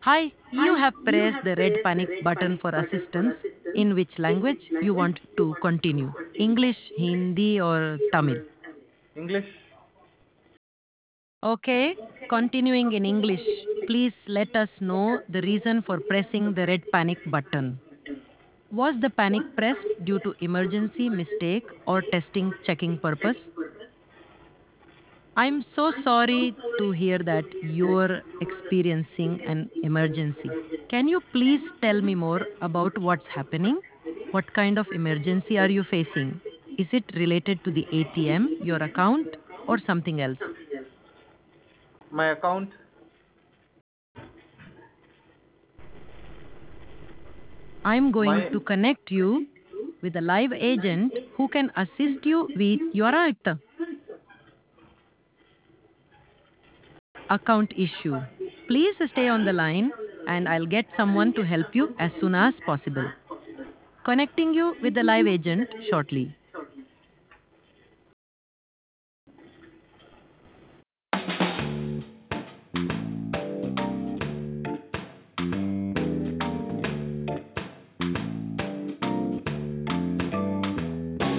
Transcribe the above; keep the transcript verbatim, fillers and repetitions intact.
Hi, you have pressed the red panic button for assistance. In which language you want to continue? English, Hindi, or Tamil? English. Okay, continuing in English. Please let us know the reason for pressing the red panic button. Was the panic pressed due to emergency, mistake, or testing checking purpose? I'm so sorry to hear that you're experiencing an emergency. Can you please tell me more about what's happening? What kind of emergency are you facing? Is it related to the A T M, your account, or something else? My account. I'm going My to connect you with a live agent who can assist you with your account issue. Please stay on the line and I'll get someone to help you as soon as possible. Connecting you with the live agent shortly.